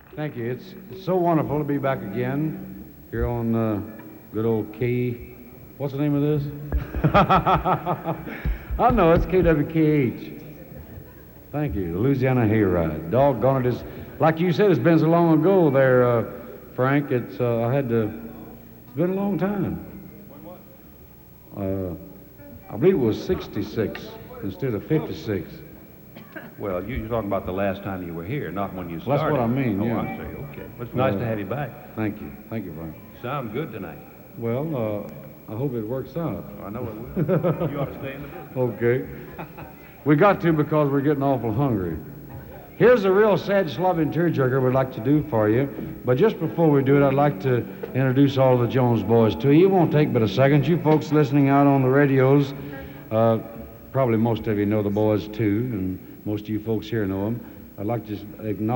Thank you. It's so wonderful to be back again here on good old K. What's the name of this? I know, it's KWKH. Thank you. The Louisiana Hayride. Doggone it. It's, like you said, it's been so long ago there, Frank. It's been a long time. I believe it was 66 instead of 56. Well, you're talking about the last time you were here, not when you started. That's what I mean, yeah. Oh, I see. Okay. Well, it's nice to have you back. Thank you. Thank you, Frank. Sound good tonight. Well, I hope it works out. I know it will. You ought to stay in the business. Okay. We got to because we're getting awful hungry. Here's a real sad slobbing tearjerker we'd like to do for you. But just before we do it, I'd like to introduce all the Jones boys to you. It won't take but a second. You folks listening out on the radios, probably most of you know the boys too, and most of you folks here know them. I'd like to acknowledge